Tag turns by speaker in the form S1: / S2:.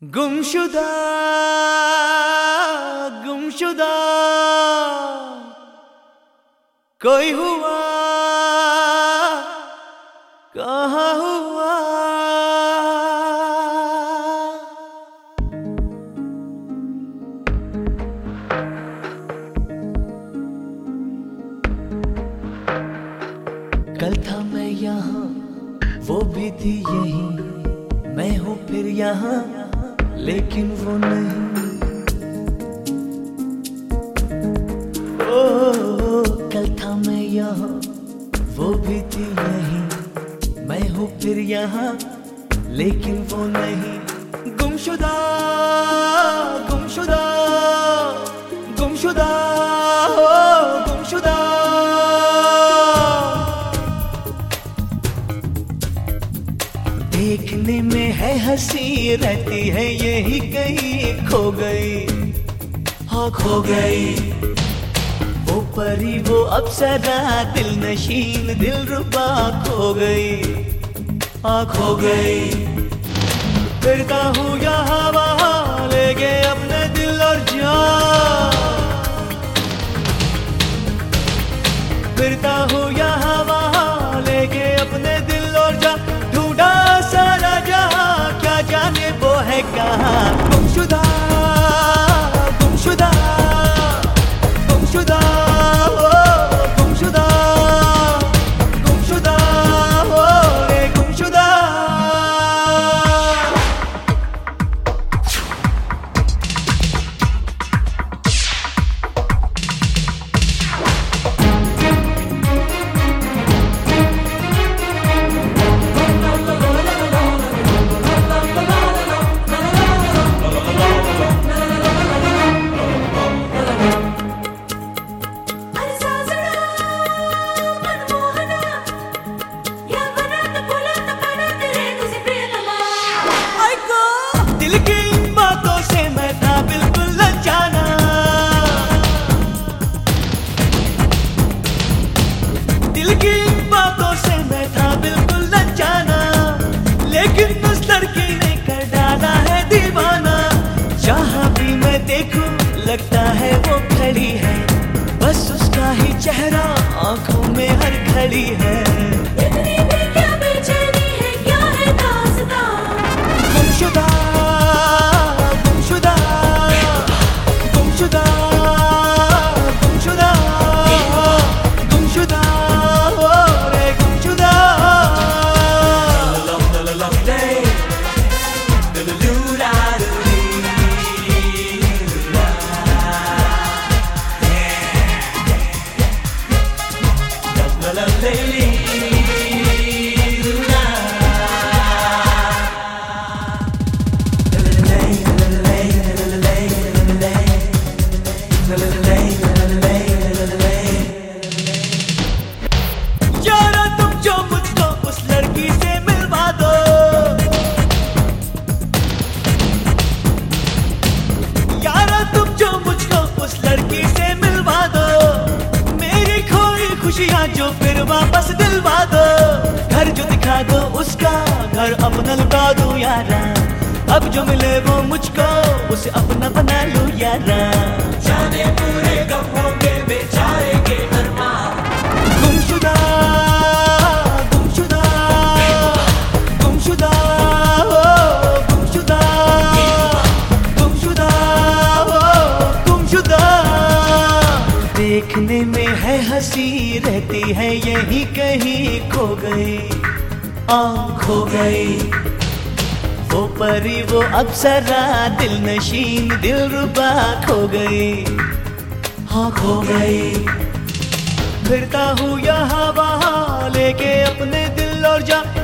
S1: गुमशुदा गुमशुदा कोई हुआ कहाँ हुआ। कल था मैं यहाँ वो भी थी यहीं, मैं हूँ फिर यहाँ लेकिन वो नहीं। ओ कल था मैं यहाँ वो भी थी यहीं, मैं हूँ फिर यहाँ लेकिन वो नहीं। गुमशुदा गुमशुदा गुमशुदा गुमशुदा। देखने में है हंसी रहती है यही कहीं खो गई, हाँ खो गई। वो परी वो अप्सरा दिल नशीन दिल रुबा खो गई, हाँ खो गई। फिरता हूँ यहाँ वहाँ लेके अपने दिल और जान, फिरता हूँ यहाँ वहाँ लेके अपने दिल और जान। ढूंढा सारा जहाँ क्या जाने वो है कहाँ। गुमशुदा गुमशुदा गुमशुदा गुमशुदा गुमशुदा रे गुमशुदा। लेकिन उस लड़की ने कर डाला है दीवाना। जहाँ भी मैं देखूं लगता है वो खड़ी है, बस उसका ही चेहरा आंखों में हर घड़ी है।
S2: इतनी भी क्या बेचैनी है, क्या है दास्तां।
S1: गुमशुदा गुमशुदा गुमशुदा गुमशुदा गुमशुदा रे गुमशुदा। यारा तुम जो मुझको उस लड़की से मिलवा दो, यारा तुम जो मुझको उस लड़की से मिलवा दो। मेरी खोई खुशियाँ जो फिर वापस दिलवा दो। घर जो दिखा दो उसका घर अपना लुटा दो यारा। अब जो मिले वो मुझको उसे अपना बना लो यारा।
S3: जाने पूरे गमों के बेचारे के अरमान।
S1: गुमशुदा गुमशुदा गुमशुदा गुमशुदा गुमशुदा गुमशुदा। देखने में है हंसी रहती है यही कहीं खो गई, खो गई। वो परी वो अप्सरा दिल नशीन दिल रुबा खो गई, हाँ खो गई। फिरता हूँ यहाँ वहाँ लेके अपने दिल और जान।